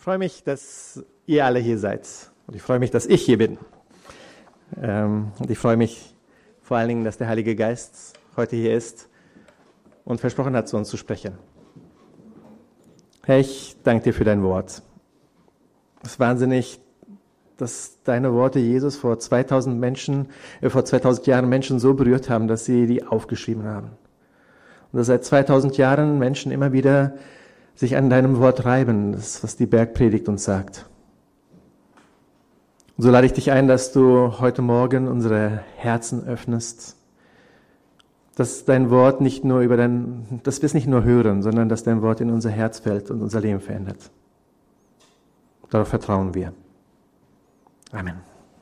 freue mich, dass ihr alle hier seid. Und ich freue mich, dass ich hier bin. Und ich freue mich vor allen Dingen, dass der Heilige Geist heute hier ist und versprochen hat, zu uns zu sprechen. Herr, ich danke dir für dein Wort. Es ist wahnsinnig, dass deine Worte, Jesus, vor 2000 Jahren Menschen so berührt haben, dass sie die aufgeschrieben haben. Und dass seit 2000 Jahren Menschen immer wieder sich an deinem Wort reiben, das, was die Bergpredigt uns sagt. Und so lade ich dich ein, dass du heute Morgen unsere Herzen öffnest, dass dein Wort nicht nur dass wir es nicht nur hören, sondern dass dein Wort in unser Herz fällt und unser Leben verändert. Darauf vertrauen wir. Amen.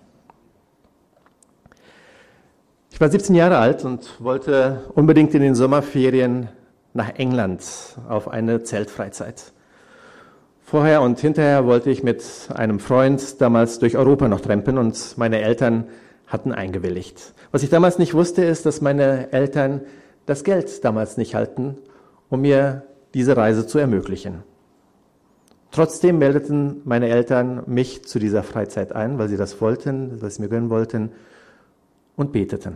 Ich war 17 Jahre alt und wollte unbedingt in den Sommerferien nach England auf eine Zeltfreizeit. Vorher und hinterher wollte ich mit einem Freund damals durch Europa noch trampen und meine Eltern hatten eingewilligt. Was ich damals nicht wusste, ist, dass meine Eltern das Geld damals nicht hatten, um mir diese Reise zu ermöglichen. Trotzdem meldeten meine Eltern mich zu dieser Freizeit ein, weil sie das wollten, weil sie mir gönnen wollten und beteten.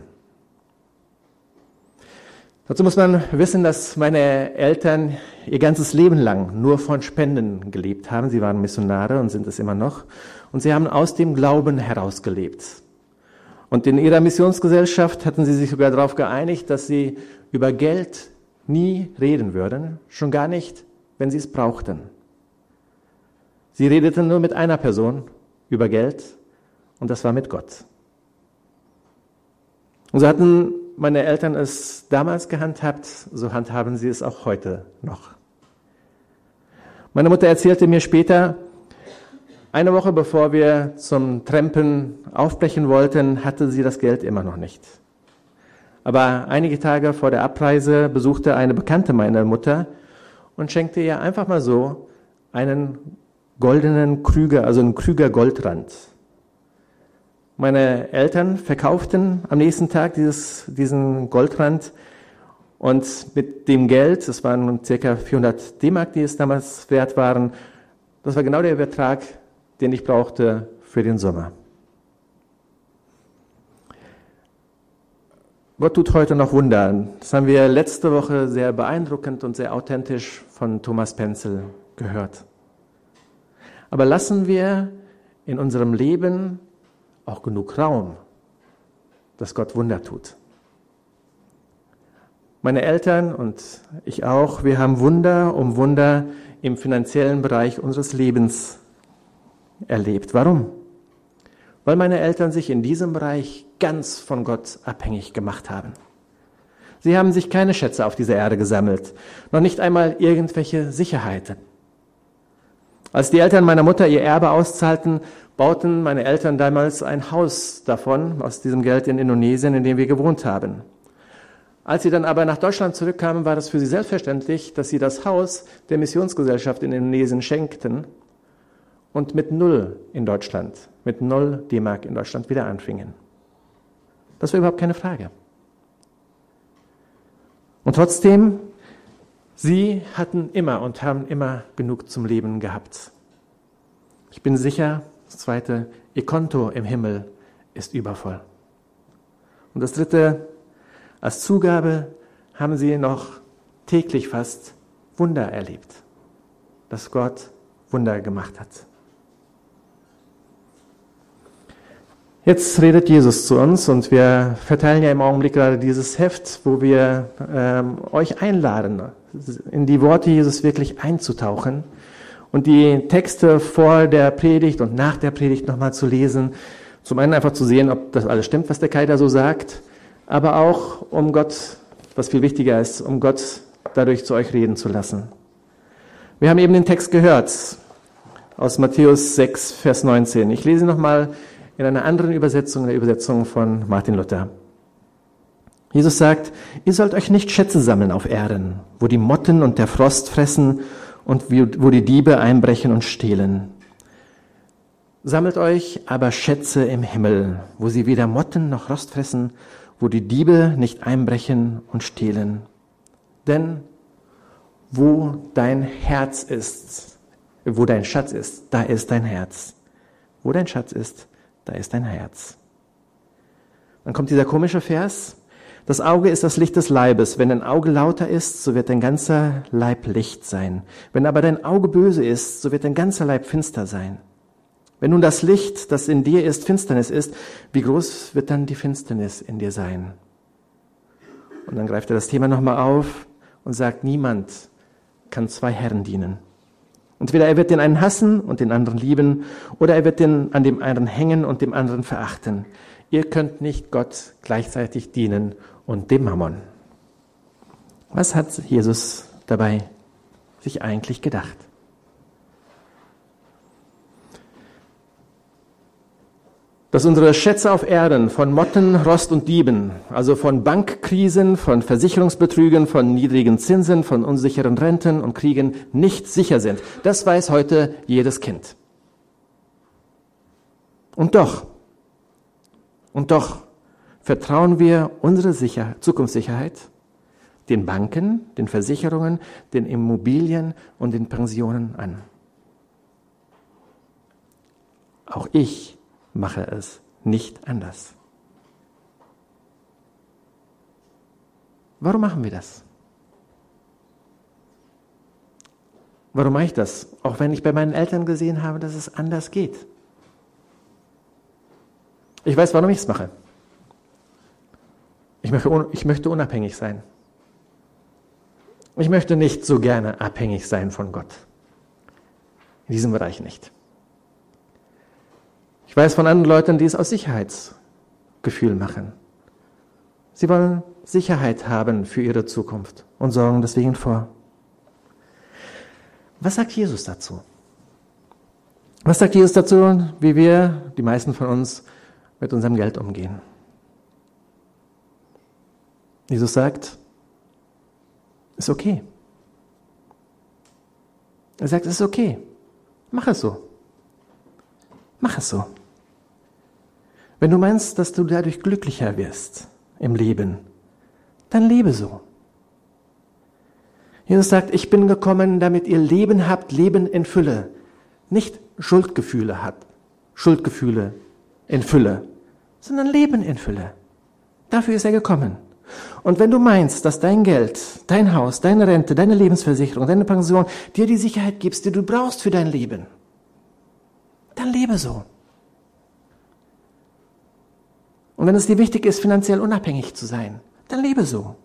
Dazu muss man wissen, dass meine Eltern ihr ganzes Leben lang nur von Spenden gelebt haben. Sie waren Missionare und sind es immer noch. Und sie haben aus dem Glauben heraus gelebt. Und in ihrer Missionsgesellschaft hatten sie sich sogar darauf geeinigt, dass sie über Geld nie reden würden, schon gar nicht, wenn sie es brauchten. Sie redeten nur mit einer Person über Geld und das war mit Gott. Und so hatten meine Eltern es damals gehandhabt, so handhaben sie es auch heute noch. Meine Mutter erzählte mir später, eine Woche bevor wir zum Trampen aufbrechen wollten, hatte sie das Geld immer noch nicht. Aber einige Tage vor der Abreise besuchte eine Bekannte meiner Mutter und schenkte ihr einfach mal so einen goldenen Krüger, also einen Krüger Goldrand. Meine Eltern verkauften am nächsten Tag diesen Goldrand und mit dem Geld, das waren ca. 400 D-Mark, die es damals wert waren, das war genau der Betrag, den ich brauchte für den Sommer. Gott tut heute noch Wunder. Das haben wir letzte Woche sehr beeindruckend und sehr authentisch von Thomas Penzel gehört. Aber lassen wir in unserem Leben auch genug Raum, dass Gott Wunder tut. Meine Eltern und ich auch, wir haben Wunder um Wunder im finanziellen Bereich unseres Lebens erlebt. Warum? Weil meine Eltern sich in diesem Bereich ganz von Gott abhängig gemacht haben. Sie haben sich keine Schätze auf dieser Erde gesammelt, noch nicht einmal irgendwelche Sicherheiten. Als die Eltern meiner Mutter ihr Erbe auszahlten, bauten meine Eltern damals ein Haus davon, aus diesem Geld in Indonesien, in dem wir gewohnt haben. Als sie dann aber nach Deutschland zurückkamen, war es für sie selbstverständlich, dass sie das Haus der Missionsgesellschaft in Indonesien schenkten und mit 0 D-Mark in Deutschland wieder anfingen. Das war überhaupt keine Frage. Und trotzdem, sie hatten immer und haben immer genug zum Leben gehabt. Ich bin sicher, das zweite, ihr Konto im Himmel ist übervoll. Und das dritte, als Zugabe haben sie noch täglich fast Wunder erlebt, dass Gott Wunder gemacht hat. Jetzt redet Jesus zu uns und wir verteilen ja im Augenblick gerade dieses Heft, wo wir euch einladen, in die Worte Jesus wirklich einzutauchen und die Texte vor der Predigt und nach der Predigt nochmal zu lesen. Zum einen einfach zu sehen, ob das alles stimmt, was der Kai da so sagt, aber auch um Gott, was viel wichtiger ist, um Gott dadurch zu euch reden zu lassen. Wir haben eben den Text gehört aus Matthäus 6, Vers 19. Ich lese nochmal in einer anderen Übersetzung, der Übersetzung von Martin Luther. Jesus sagt, ihr sollt euch nicht Schätze sammeln auf Erden, wo die Motten und der Frost fressen und wo die Diebe einbrechen und stehlen. Sammelt euch aber Schätze im Himmel, wo sie weder Motten noch Rost fressen, wo die Diebe nicht einbrechen und stehlen. Denn wo dein Herz ist, Wo dein Schatz ist, da ist dein Herz. Wo dein Schatz ist, da ist dein Herz. Dann kommt dieser komische Vers. Das Auge ist das Licht des Leibes. Wenn dein Auge lauter ist, so wird dein ganzer Leib Licht sein. Wenn aber dein Auge böse ist, so wird dein ganzer Leib finster sein. Wenn nun das Licht, das in dir ist, Finsternis ist, wie groß wird dann die Finsternis in dir sein? Und dann greift er das Thema nochmal auf und sagt, niemand kann zwei Herren dienen. Entweder er wird den einen hassen und den anderen lieben, oder er wird an dem einen hängen und dem anderen verachten. Ihr könnt nicht Gott gleichzeitig dienen und dem Mammon. Was hat Jesus dabei sich eigentlich gedacht? Dass unsere Schätze auf Erden von Motten, Rost und Dieben, also von Bankkrisen, von Versicherungsbetrügen, von niedrigen Zinsen, von unsicheren Renten und Kriegen nicht sicher sind. Das weiß heute jedes Kind. Und doch vertrauen wir unsere Zukunftssicherheit den Banken, den Versicherungen, den Immobilien und den Pensionen an. Auch ich mache es nicht anders. Warum machen wir das? Warum mache ich das? Auch wenn ich bei meinen Eltern gesehen habe, dass es anders geht. Ich weiß, warum ich es mache. Ich möchte unabhängig sein. Ich möchte nicht so gerne abhängig sein von Gott. In diesem Bereich nicht. Ich weiß von anderen Leuten, die es aus Sicherheitsgefühl machen. Sie wollen Sicherheit haben für ihre Zukunft und sorgen deswegen vor. Was sagt Jesus dazu? Was sagt Jesus dazu, wie wir, die meisten von uns, mit unserem Geld umgehen? Jesus sagt, ist okay. Er sagt, es ist okay. Mach es so. Mach es so. Wenn du meinst, dass du dadurch glücklicher wirst im Leben, dann lebe so. Jesus sagt, ich bin gekommen, damit ihr Leben habt, Leben in Fülle. Nicht Schuldgefühle habt, Schuldgefühle in Fülle, sondern Leben in Fülle. Dafür ist er gekommen. Und wenn du meinst, dass dein Geld, dein Haus, deine Rente, deine Lebensversicherung, deine Pension dir die Sicherheit gibst, die du brauchst für dein Leben, dann lebe so. Und wenn es dir wichtig ist, finanziell unabhängig zu sein, dann lebe so.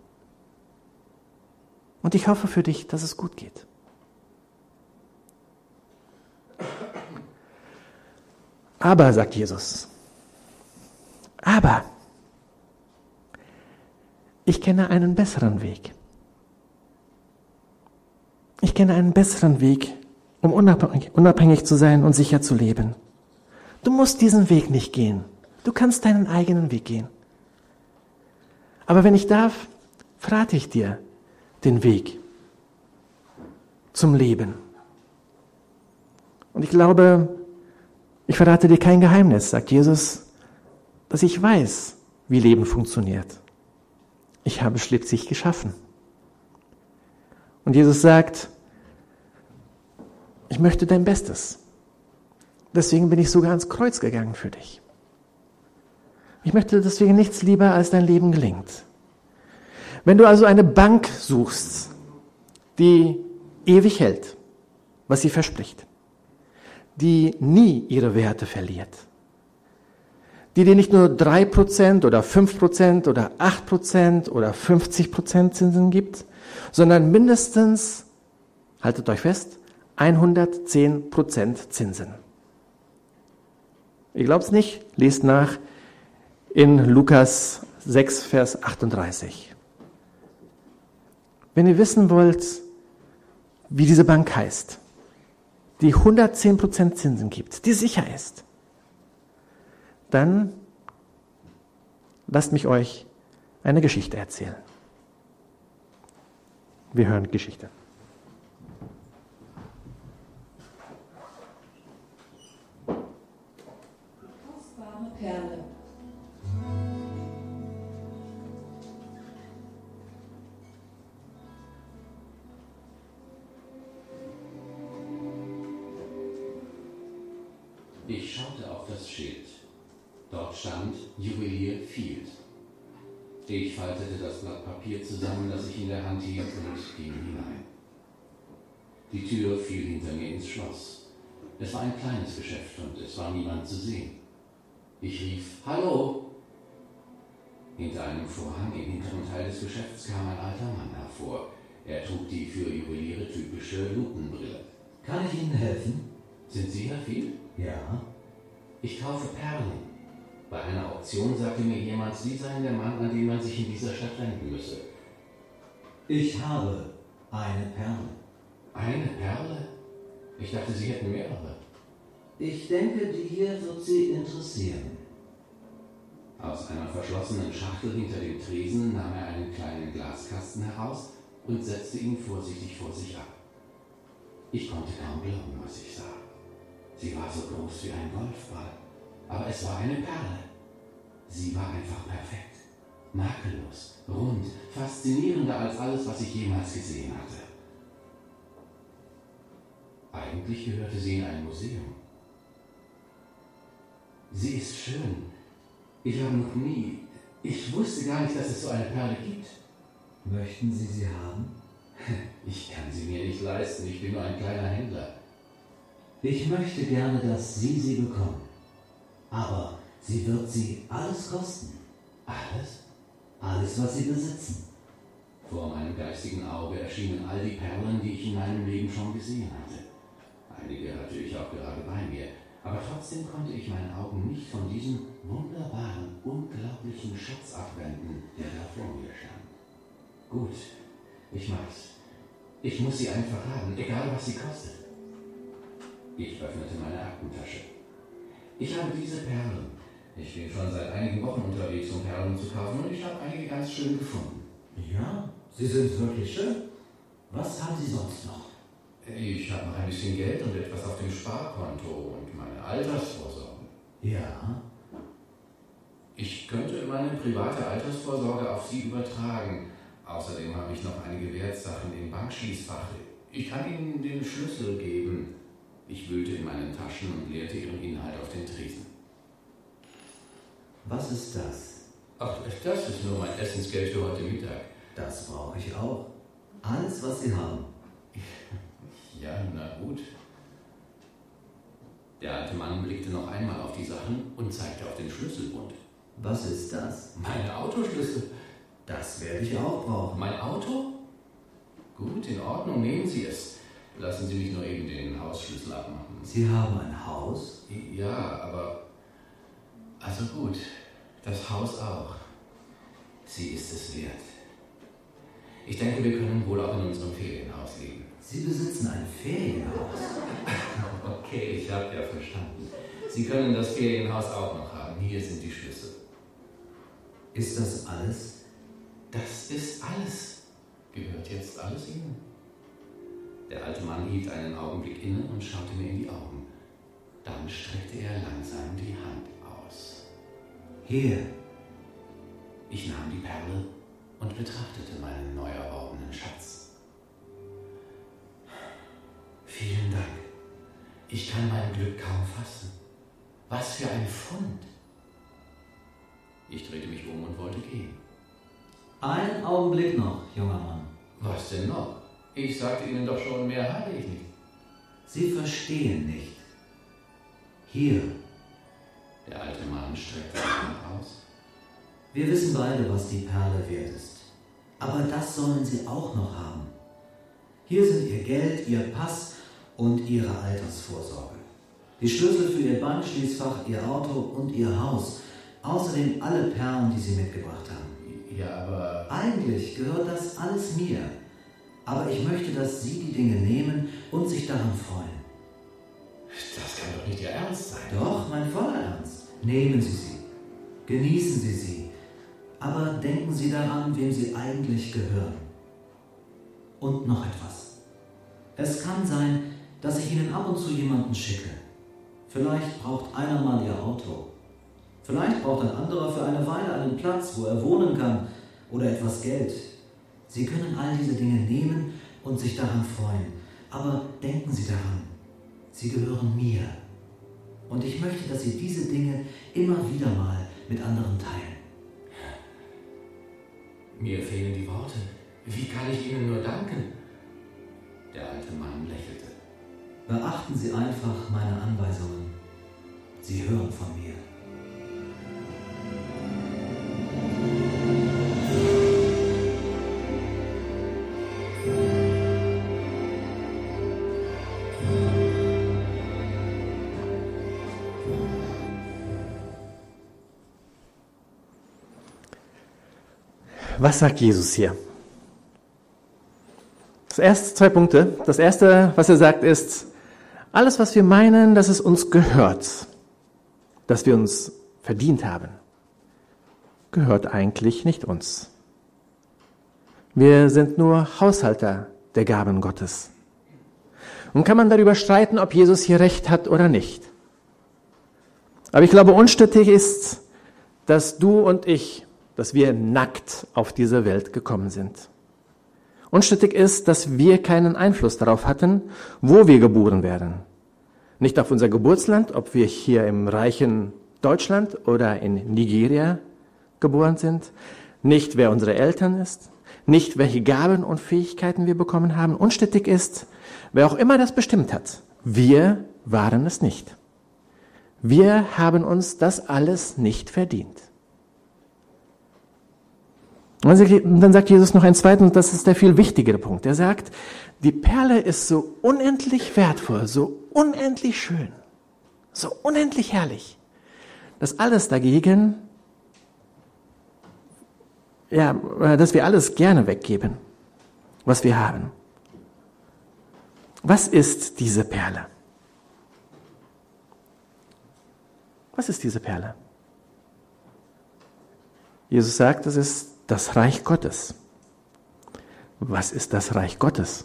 Und ich hoffe für dich, dass es gut geht. Aber, sagt Jesus, aber ich kenne einen besseren Weg. Ich kenne einen besseren Weg, um unabhängig zu sein und sicher zu leben. Du musst diesen Weg nicht gehen. Du kannst deinen eigenen Weg gehen. Aber wenn ich darf, verrate ich dir den Weg zum Leben. Und ich glaube, ich verrate dir kein Geheimnis, sagt Jesus, dass ich weiß, wie Leben funktioniert. Ich habe schließlich geschaffen. Und Jesus sagt, ich möchte dein Bestes. Deswegen bin ich sogar ans Kreuz gegangen für dich. Ich möchte deswegen nichts lieber, als dein Leben gelingt. Wenn du also eine Bank suchst, die ewig hält, was sie verspricht, die nie ihre Werte verliert, die dir nicht nur 3% oder 5% oder 8% oder 50% Zinsen gibt, sondern mindestens, haltet euch fest, 110% Zinsen. Ihr glaubt es nicht? Lest nach in Lukas 6, Vers 38. Wenn ihr wissen wollt, wie diese Bank heißt, die 110% Zinsen gibt, die sicher ist, dann lasst mich euch eine Geschichte erzählen. Wir hören Geschichte. Kostbare Perle. Ich schaute auf das Schild. Dort stand Juwelier Field. Ich faltete das Blatt Papier zusammen, das ich in der Hand hielt, und ging hinein. Die Tür fiel hinter mir ins Schloss. Es war ein kleines Geschäft und es war niemand zu sehen. Ich rief, »Hallo!« Hinter einem Vorhang im hinteren Teil des Geschäfts kam ein alter Mann hervor. Er trug die für Juweliere typische Lupenbrille. Kann ich Ihnen helfen? »Sind Sie Herr Field?« Ja. »Ich kaufe Perlen. Bei einer Auktion sagte mir jemand, Sie seien der Mann, an den man sich in dieser Stadt wenden müsse.« Ich habe eine Perle. »Eine Perle? Ich dachte, Sie hätten mehrere.« Ich denke, die hier wird Sie interessieren. Aus einer verschlossenen Schachtel hinter dem Tresen nahm er einen kleinen Glaskasten heraus und setzte ihn vorsichtig vor sich ab. Ich konnte kaum glauben, was ich sah. Sie war so groß wie ein Golfball, aber es war eine Perle. Sie war einfach perfekt, makellos, rund, faszinierender als alles, was ich jemals gesehen hatte. Eigentlich gehörte sie in ein Museum. Sie ist schön. Ich wusste gar nicht, dass es so eine Perle gibt. Möchten Sie sie haben? Ich kann sie mir nicht leisten, ich bin nur ein kleiner Händler. Ich möchte gerne, dass Sie sie bekommen. Aber sie wird Sie alles kosten. Alles? Alles, was Sie besitzen. Vor meinem geistigen Auge erschienen all die Perlen, die ich in meinem Leben schon gesehen hatte. Einige hatte ich auch gerade bei mir, aber trotzdem konnte ich meine Augen nicht von diesem wunderbaren, unglaublichen Schatz abwenden, der da vor mir stand. Gut, ich mach's. Ich muss sie einfach haben, egal was sie kostet. Ich öffnete meine Aktentasche. Ich habe diese Perlen. Ich bin schon seit einigen Wochen unterwegs, um Perlen zu kaufen, und ich habe einige ganz schön gefunden. Ja, sie sind wirklich schön. Was haben Sie sonst noch? Ich habe noch ein bisschen Geld und etwas auf dem Sparkonto und meine Altersvorsorge. Ja. Ich könnte meine private Altersvorsorge auf Sie übertragen. Außerdem habe ich noch einige Wertsachen im Bankschließfach. Ich kann Ihnen den Schlüssel geben. Ich wühlte in meinen Taschen und leerte ihren Inhalt auf den Tresen. Was ist das? Ach, das ist nur mein Essensgeld für heute Mittag. Das brauche ich auch. Alles, was Sie haben. Ja, na gut. Der alte Mann blickte noch einmal auf die Sachen und zeigte auf den Schlüsselbund. Was ist das? Meine Autoschlüssel. Das werde ich auch brauchen. Mein Auto? Gut, in Ordnung, nehmen Sie es. Lassen Sie mich nur eben den Hausschlüssel abmachen. Sie haben ein Haus? Ja, aber... Also gut, das Haus auch. Sie ist es wert. Ich denke, wir können wohl auch in unserem Ferienhaus leben. Sie besitzen ein Ferienhaus? Okay, ich habe ja verstanden. Sie können das Ferienhaus auch noch haben. Hier sind die Schlüssel. Ist das alles? Das ist alles. Gehört jetzt alles Ihnen? Der alte Mann hielt einen Augenblick inne und schaute mir in die Augen. Dann streckte er langsam die Hand aus. Hier. Ich nahm die Perle und betrachtete meinen neu erworbenen Schatz. Vielen Dank. Ich kann mein Glück kaum fassen. Was für ein Fund. Ich drehte mich um und wollte gehen. Einen Augenblick noch, junger Mann. Was denn noch? Ich sagte Ihnen doch schon, mehr habe ich nicht. Sie verstehen nicht. Hier. Der alte Mann streckte die Hand aus. Wir wissen beide, was die Perle wert ist. Aber das sollen Sie auch noch haben. Hier sind Ihr Geld, Ihr Pass und Ihre Altersvorsorge. Die Schlüssel für Ihr Bankschließfach, Ihr Auto und Ihr Haus. Außerdem alle Perlen, die Sie mitgebracht haben. Ja, aber... Eigentlich gehört das alles mir. Aber ich möchte, dass Sie die Dinge nehmen und sich daran freuen. Das kann doch nicht Ihr Ernst sein. Doch, mein voller Ernst. Nehmen Sie sie. Genießen Sie sie. Aber denken Sie daran, wem sie eigentlich gehören. Und noch etwas. Es kann sein, dass ich Ihnen ab und zu jemanden schicke. Vielleicht braucht einer mal Ihr Auto. Vielleicht braucht ein anderer für eine Weile einen Platz, wo er wohnen kann, oder etwas Geld. Sie können all diese Dinge nehmen und sich daran freuen. Aber denken Sie daran, sie gehören mir. Und ich möchte, dass Sie diese Dinge immer wieder mal mit anderen teilen. Mir fehlen die Worte. Wie kann ich Ihnen nur danken? Der alte Mann lächelte. Beachten Sie einfach meine Anweisungen. Sie hören von mir. Was sagt Jesus hier? Zwei Punkte. Das erste, was er sagt, ist, alles, was wir meinen, dass es uns gehört, dass wir uns verdient haben, gehört eigentlich nicht uns. Wir sind nur Haushalter der Gaben Gottes. Und kann man darüber streiten, ob Jesus hier recht hat oder nicht. Aber ich glaube, unstrittig ist, dass du und ich, dass wir nackt auf diese Welt gekommen sind. Unstrittig ist, dass wir keinen Einfluss darauf hatten, wo wir geboren werden. Nicht auf unser Geburtsland, ob wir hier im reichen Deutschland oder in Nigeria geboren sind. Nicht, wer unsere Eltern ist. Nicht, welche Gaben und Fähigkeiten wir bekommen haben. Unstrittig ist, wer auch immer das bestimmt hat. Wir waren es nicht. Wir haben uns das alles nicht verdient. Und dann sagt Jesus noch einen zweiten, und das ist der viel wichtigere Punkt. Er sagt, die Perle ist so unendlich wertvoll, so unendlich schön, so unendlich herrlich, dass alles dagegen, dass wir alles gerne weggeben, was wir haben. Was ist diese Perle? Was ist diese Perle? Jesus sagt, es ist das Reich Gottes. Was ist das Reich Gottes?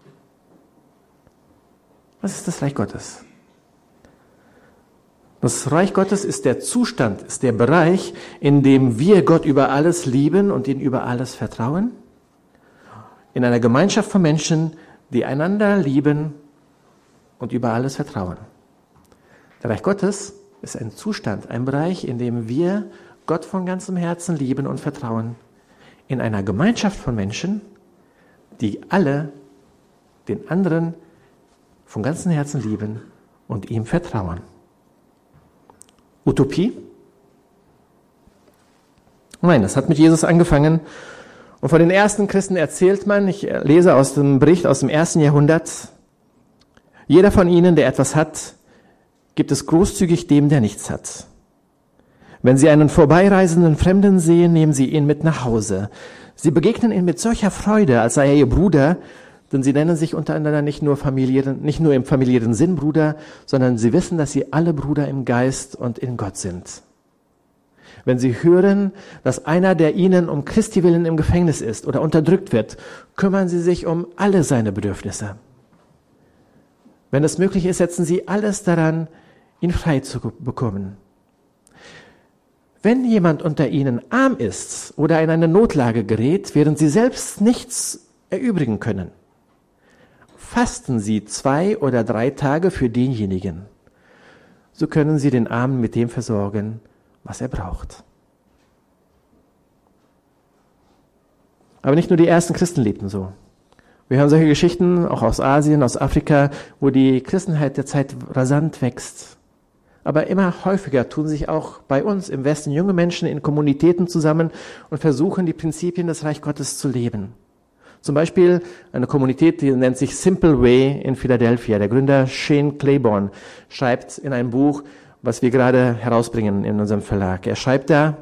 Was ist das Reich Gottes? Das Reich Gottes ist der Zustand, ist der Bereich, in dem wir Gott über alles lieben und ihn über alles vertrauen. In einer Gemeinschaft von Menschen, die einander lieben und über alles vertrauen. Das Reich Gottes ist ein Zustand, ein Bereich, in dem wir Gott von ganzem Herzen lieben und vertrauen. In einer Gemeinschaft von Menschen, die alle den anderen von ganzem Herzen lieben und ihm vertrauen. Utopie? Nein, das hat mit Jesus angefangen. Und von den ersten Christen erzählt man, ich lese aus dem Bericht aus dem 1. Jahrhundert, jeder von ihnen, der etwas hat, gibt es großzügig dem, der nichts hat. Wenn Sie einen vorbeireisenden Fremden sehen, nehmen Sie ihn mit nach Hause. Sie begegnen ihm mit solcher Freude, als sei er Ihr Bruder, denn Sie nennen sich untereinander nicht nur im familiären Sinn Bruder, sondern Sie wissen, dass Sie alle Brüder im Geist und in Gott sind. Wenn Sie hören, dass einer, der Ihnen um Christi willen im Gefängnis ist oder unterdrückt wird, kümmern Sie sich um alle seine Bedürfnisse. Wenn es möglich ist, setzen Sie alles daran, ihn frei zu bekommen. Wenn jemand unter Ihnen arm ist oder in eine Notlage gerät, während Sie selbst nichts erübrigen können, fasten Sie 2 oder 3 Tage für denjenigen. So können Sie den Armen mit dem versorgen, was er braucht. Aber nicht nur die ersten Christen lebten so. Wir haben solche Geschichten, auch aus Asien, aus Afrika, wo die Christenheit derzeit rasant wächst. Aber immer häufiger tun sich auch bei uns im Westen junge Menschen in Kommunitäten zusammen und versuchen, die Prinzipien des Reich Gottes zu leben. Zum Beispiel eine Kommunität, die nennt sich Simple Way in Philadelphia. Der Gründer Shane Claiborne schreibt in einem Buch, was wir gerade herausbringen in unserem Verlag. Er schreibt da,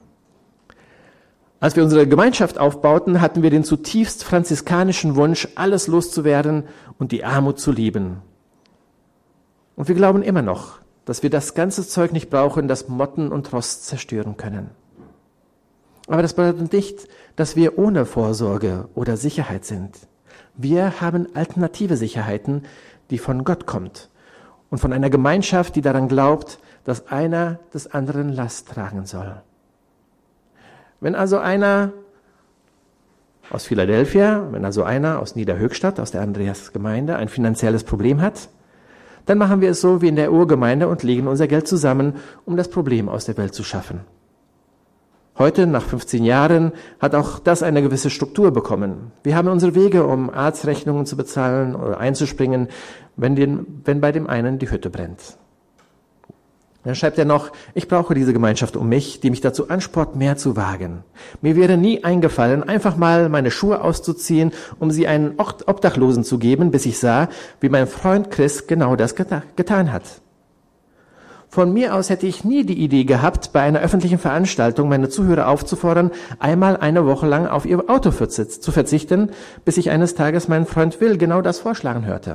als wir unsere Gemeinschaft aufbauten, hatten wir den zutiefst franziskanischen Wunsch, alles loszuwerden und die Armut zu lieben. Und wir glauben immer noch, dass wir das ganze Zeug nicht brauchen, das Motten und Rost zerstören können. Aber das bedeutet nicht, dass wir ohne Vorsorge oder Sicherheit sind. Wir haben alternative Sicherheiten, die von Gott kommt und von einer Gemeinschaft, die daran glaubt, dass einer des anderen Last tragen soll. Wenn also einer aus Philadelphia, wenn also einer aus Niederhöchstadt, aus der Andreas-Gemeinde, ein finanzielles Problem hat, dann machen wir es so wie in der Urgemeinde und legen unser Geld zusammen, um das Problem aus der Welt zu schaffen. Heute, nach 15 Jahren, hat auch das eine gewisse Struktur bekommen. Wir haben unsere Wege, um Arztrechnungen zu bezahlen oder einzuspringen, wenn bei dem einen die Hütte brennt. Dann schreibt er noch, ich brauche diese Gemeinschaft um mich, die mich dazu anspornt, mehr zu wagen. Mir wäre nie eingefallen, einfach mal meine Schuhe auszuziehen, um sie einen Obdachlosen zu geben, bis ich sah, wie mein Freund Chris genau das getan hat. Von mir aus hätte ich nie die Idee gehabt, bei einer öffentlichen Veranstaltung meine Zuhörer aufzufordern, einmal eine Woche lang auf ihr Auto zu verzichten, bis ich eines Tages meinen Freund Will genau das vorschlagen hörte.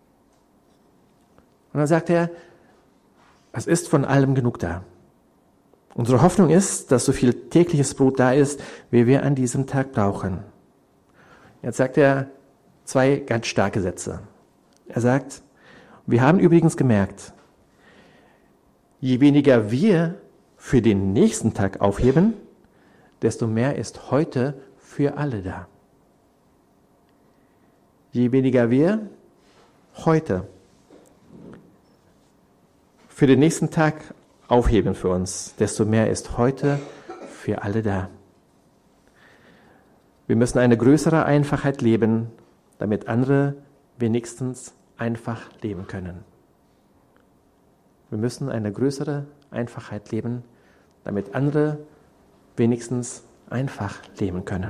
Und dann sagt er, es ist von allem genug da. Unsere Hoffnung ist, dass so viel tägliches Brot da ist, wie wir an diesem Tag brauchen. Jetzt sagt er 2 ganz starke Sätze. Er sagt, wir haben übrigens gemerkt, je weniger wir für den nächsten Tag aufheben, desto mehr ist heute für alle da. Je weniger wir heute für den nächsten Tag aufheben für uns, desto mehr ist heute für alle da. Wir müssen eine größere Einfachheit leben, damit andere wenigstens einfach leben können. Wir müssen eine größere Einfachheit leben, damit andere wenigstens einfach leben können.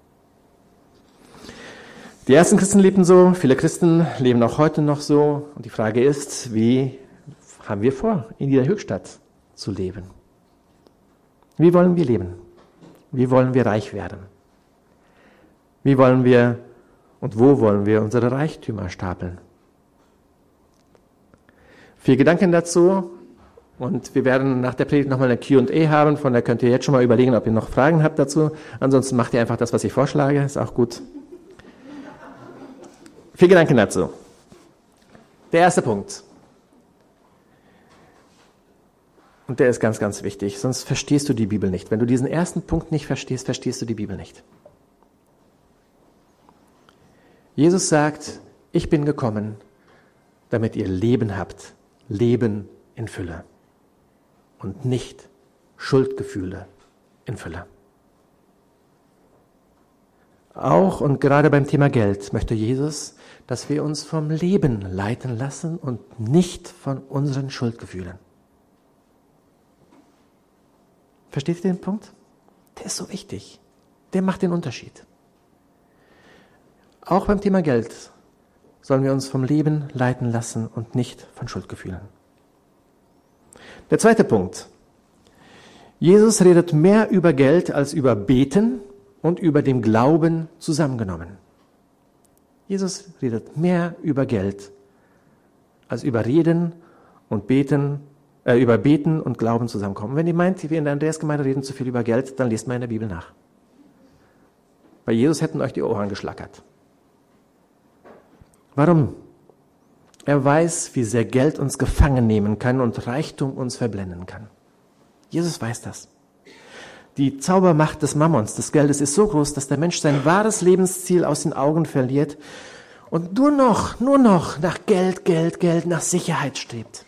Die ersten Christen lebten so, viele Christen leben auch heute noch so. Und die Frage ist, wie haben wir vor, in dieser Höchstadt zu leben? Wie wollen wir leben? Wie wollen wir reich werden? Wie wollen wir und wo wollen wir unsere Reichtümer stapeln? 4 Gedanken dazu und wir werden nach der Predigt nochmal eine Q&A haben, von der könnt ihr jetzt schon mal überlegen, ob ihr noch Fragen habt dazu. Ansonsten macht ihr einfach das, was ich vorschlage, ist auch gut. 4 Gedanken dazu. Der erste Punkt. Und der ist ganz, ganz wichtig, sonst verstehst du die Bibel nicht. Wenn du diesen ersten Punkt nicht verstehst, verstehst du die Bibel nicht. Jesus sagt, ich bin gekommen, damit ihr Leben habt. Leben in Fülle und nicht Schuldgefühle in Fülle. Auch und gerade beim Thema Geld möchte Jesus, dass wir uns vom Leben leiten lassen und nicht von unseren Schuldgefühlen. Versteht ihr den Punkt? Der ist so wichtig. Der macht den Unterschied. Auch beim Thema Geld sollen wir uns vom Leben leiten lassen und nicht von Schuldgefühlen. Der zweite Punkt. Jesus redet mehr über Geld als über Beten und über den Glauben zusammengenommen. Jesus redet mehr über Geld als über Reden und Beten, über Beten und Glauben zusammenkommen. Wenn ihr meint, wir in der Andreasgemeinde reden zu viel über Geld, dann lest mal in der Bibel nach. Bei Jesus hätten euch die Ohren geschlackert. Warum? Er weiß, wie sehr Geld uns gefangen nehmen kann und Reichtum uns verblenden kann. Jesus weiß das. Die Zaubermacht des Mammons, des Geldes, ist so groß, dass der Mensch sein wahres Lebensziel aus den Augen verliert und nur noch nach Geld, nach Sicherheit strebt.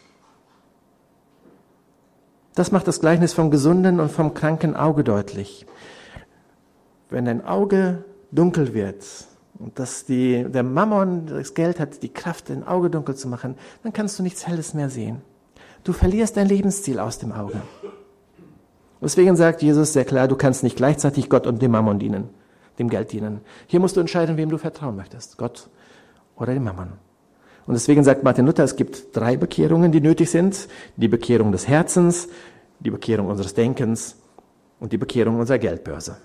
Das macht das Gleichnis vom gesunden und vom kranken Auge deutlich. Wenn dein Auge dunkel wird und dass der Mammon, das Geld hat die Kraft, dein Auge dunkel zu machen, dann kannst du nichts Helles mehr sehen. Du verlierst dein Lebensziel aus dem Auge. Deswegen sagt Jesus sehr klar, du kannst nicht gleichzeitig Gott und dem Mammon dienen, dem Geld dienen. Hier musst du entscheiden, wem du vertrauen möchtest, Gott oder dem Mammon. Und deswegen sagt Martin Luther, es gibt 3 Bekehrungen, die nötig sind. Die Bekehrung des Herzens, die Bekehrung unseres Denkens und die Bekehrung unserer Geldbörse.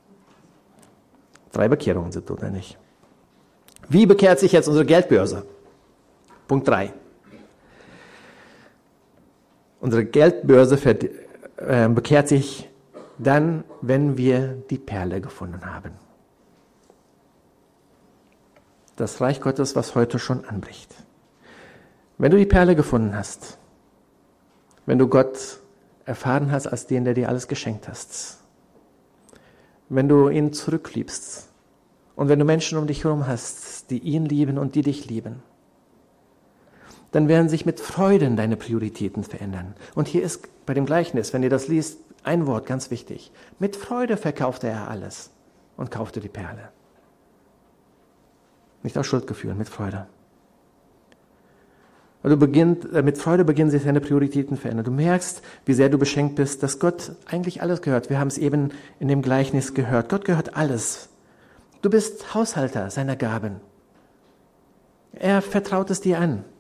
3 Bekehrungen sind notwendig. Wie bekehrt sich jetzt unsere Geldbörse? Punkt 3. Unsere Geldbörse bekehrt sich dann, wenn wir die Perle gefunden haben. Das Reich Gottes, was heute schon anbricht. Wenn du die Perle gefunden hast, wenn du Gott erfahren hast als den, der dir alles geschenkt hast, wenn du ihn zurückliebst und wenn du Menschen um dich herum hast, die ihn lieben und die dich lieben, dann werden sich mit Freuden deine Prioritäten verändern. Und hier ist bei dem Gleichnis, wenn ihr das liest, ein Wort ganz wichtig. Mit Freude verkaufte er alles und kaufte die Perle. Nicht aus Schuldgefühlen, mit Freude. Und mit Freude beginnen sich deine Prioritäten verändern. Du merkst, wie sehr du beschenkt bist, dass Gott eigentlich alles gehört. Wir haben es eben in dem Gleichnis gehört. Gott gehört alles. Du bist Haushalter seiner Gaben. Er vertraut es dir an.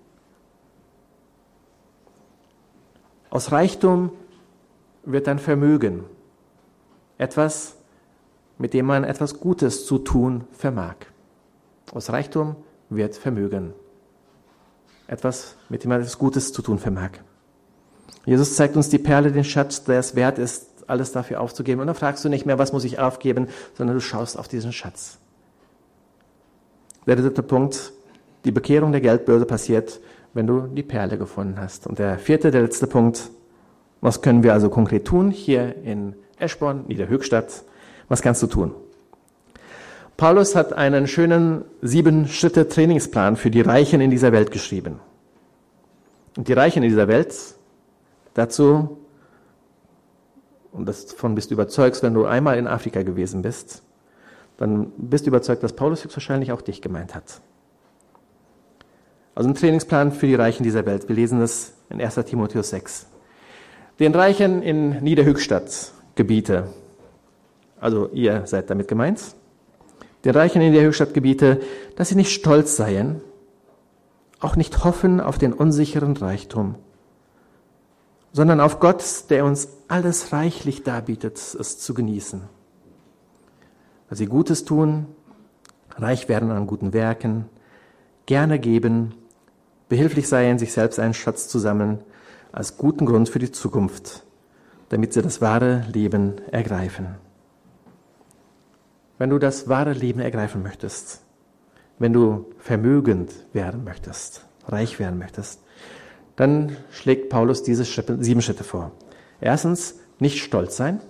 Aus Reichtum wird dann Vermögen. Etwas, mit dem man etwas Gutes zu tun vermag. Aus Reichtum wird Vermögen. Etwas, mit dem man etwas Gutes zu tun vermag. Jesus zeigt uns die Perle, den Schatz, der es wert ist, alles dafür aufzugeben. Und dann fragst du nicht mehr, was muss ich aufgeben, sondern du schaust auf diesen Schatz. Der dritte Punkt, die Bekehrung der Geldbörse passiert, wenn du die Perle gefunden hast. Und der vierte, der letzte Punkt, was können wir also konkret tun hier in Eschborn, Niederhöchstadt? Was kannst du tun? Paulus hat einen schönen 7-Schritte-Trainingsplan für die Reichen in dieser Welt geschrieben. Und die Reichen in dieser Welt, dazu, und davon bist du überzeugt, wenn du einmal in Afrika gewesen bist, dann bist du überzeugt, dass Paulus höchstwahrscheinlich auch dich gemeint hat. Also ein Trainingsplan für die Reichen dieser Welt. Wir lesen das in 1. Timotheus 6. Den Reichen in Niederhöchstadt Gebiete, also ihr seid damit gemeint, den Reichen in Niederhöchstadt Gebiete, dass sie nicht stolz seien, auch nicht hoffen auf den unsicheren Reichtum, sondern auf Gott, der uns alles reichlich darbietet, es zu genießen. Dass sie Gutes tun, reich werden an guten Werken, gerne geben, behilflich seien, sich selbst einen Schatz zu sammeln, als guten Grund für die Zukunft, damit sie das wahre Leben ergreifen. Wenn du das wahre Leben ergreifen möchtest, wenn du vermögend werden möchtest, reich werden möchtest, dann schlägt Paulus diese 7 Schritte vor. Erstens, nicht stolz sein.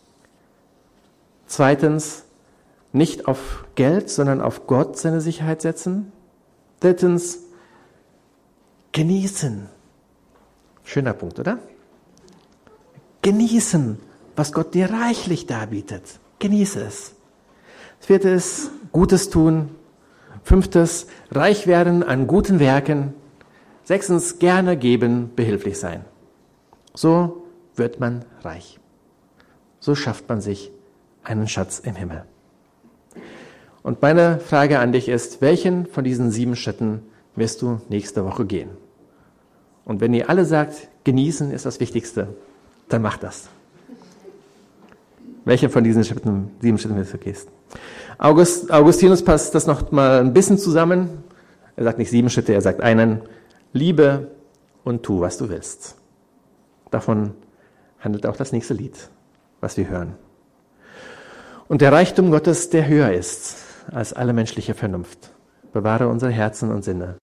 Zweitens, nicht auf Geld, sondern auf Gott seine Sicherheit setzen. Drittens, genießen. Schöner Punkt, oder? Genießen, was Gott dir reichlich darbietet. Genieße es. Viertes, Gutes tun. Fünftes, reich werden an guten Werken. Sechstens, gerne geben, behilflich sein. So wird man reich. So schafft man sich einen Schatz im Himmel. Und meine Frage an dich ist, welchen von diesen 7 Schritten wirst du nächste Woche gehen? Und wenn ihr alle sagt, genießen ist das Wichtigste, dann mach das. Welche von diesen 7 Schritten wirst du gehst? Augustinus passt das noch mal ein bisschen zusammen. Er sagt nicht 7 Schritte, er sagt einen: Liebe und tu, was du willst. Davon handelt auch das nächste Lied, was wir hören. Und der Reichtum Gottes, der höher ist als alle menschliche Vernunft, bewahre unsere Herzen und Sinne